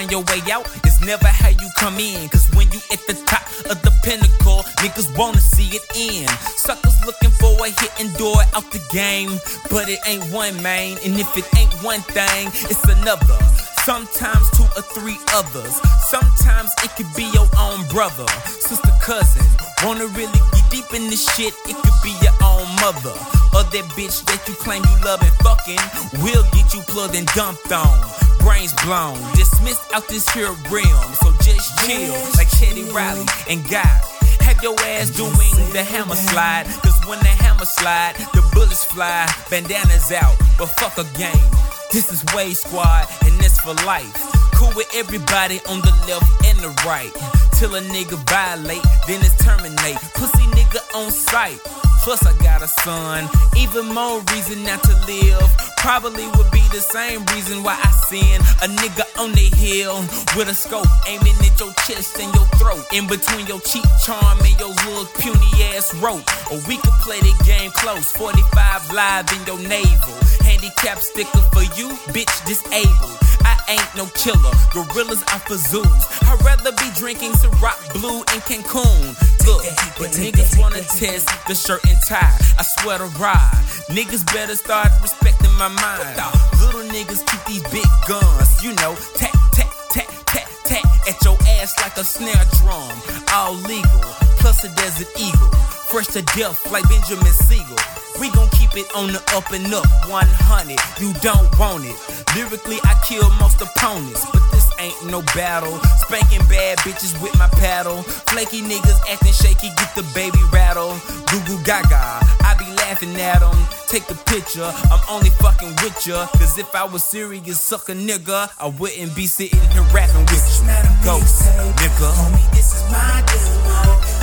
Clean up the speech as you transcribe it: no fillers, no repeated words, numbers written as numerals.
on your way out, it's never how you come in. Cause when you at the top of the pinnacle, niggas wanna see it end. Suckers looking for a hitting door out the game, but it ain't one, man. And if it ain't one thing, it's another. Sometimes 2 or 3 others. Sometimes it could be your own brother, sister, cousin. Wanna really get deep in this shit, it could be your own mother. Or that bitch that you claim you love and fucking will get you plugged and dumped on. Brains blown, dismissed out this here realm. So just chill like Teddy Riley and Guy. Have your ass doing the hammer slide. Cause when the hammer slide, the bullets fly. Bandanas out, but fuck a game. This is Wave Squad, and it's for life. Cool with everybody on the left and the right. Till a nigga violate, then it's terminate. Pussy nigga on sight. Plus I got a son, even more reason not to live. Probably would be the same reason why I send a nigga on the hill with a scope aiming at your chest and your throat, in between your cheek charm and your little puny ass rope. Or we could play the game close, 45 live in your navel. Handicap sticker for you, bitch disabled. I ain't no killer, gorillas out for zoos. I'd rather be drinking Ciroc Blue in Cancun. Look, but niggas wanna test the shirt and tie. I swear to ride, niggas better start respecting my mind. Little niggas keep these big guns, you know, tat, tat, tat, tat, tat at your ass like a snare drum. All legal, plus a Desert Eagle. Fresh to death like Benjamin Siegel. We gon' keep it on the up and up, 100, you don't want it. Lyrically, I kill most opponents, but this ain't no battle. Spanking bad bitches with my paddle. Flaky niggas acting shaky, get the baby rattle. Goo goo gaga, I be laughing at them. Take a picture, I'm only fucking with ya. Cause if I was serious, suck a nigga, I wouldn't be sitting here rapping with you. Ghost, nigga. Homie, this is my dude.